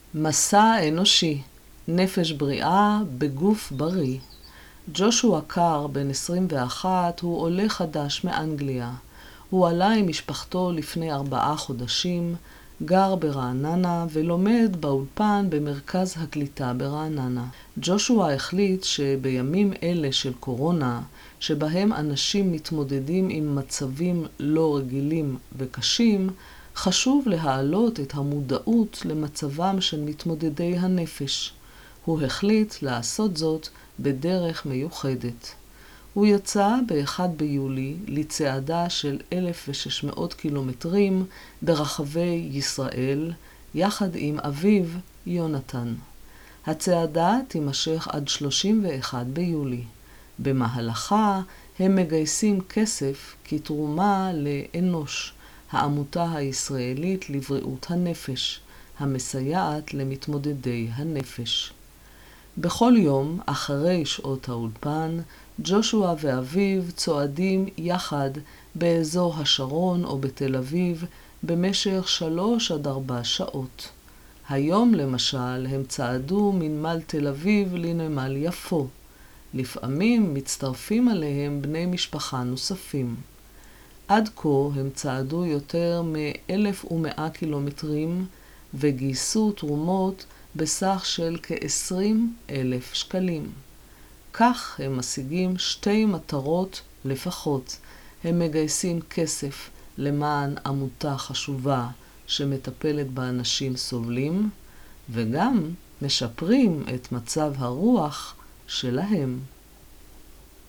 מסע אנושי, נפש בריאה בגוף בריא. ג'ושוע קאר, בן 21, הוא עולה חדש מאנגליה. הוא עלה עם משפחתו לפני 4 חודשים, גר ברעננה ולומד באולפן במרכז הקליטה ברעננה. ג'ושוע החליט שבימים אלה של קורונה, שבהם אנשים מתמודדים עם מצבים לא רגילים וקשים, חשוב להעלות את המודעות למצבם של מתמודדי הנפש. הוא החליט לעשות זאת בדרך מיוחדת. הוא יצא ב-1 ביולי לצעדה של 1,600 קילומטרים ברחבי ישראל, יחד עם אביו יונתן. הצעדה תימשך עד 31 ביולי. במהלכה הם מגייסים כסף כתרומה לאנוש, העמותה הישראלית לבריאות הנפש, המסייעת למתמודדי הנפש. בכל יום, אחרי שעות האולפן, ג'ושוע ואביו צועדים יחד באזור השרון או בתל אביב במשך 3 עד 4 שעות. היום למשל הם צעדו מנמל תל אביב לנמל יפו. לפעמים מצטרפים עליהם בני משפחה נוספים. עד כה הם צעדו יותר מ-1,100 קילומטרים וגייסו תרומות בסך של כ-20,000 שקלים. כך הם משיגים 2 מטרות לפחות. הם מגייסים כסף למען עמותה חשובה שמטפלת באנשים סובלים, וגם משפרים את מצב הרוח שלהם.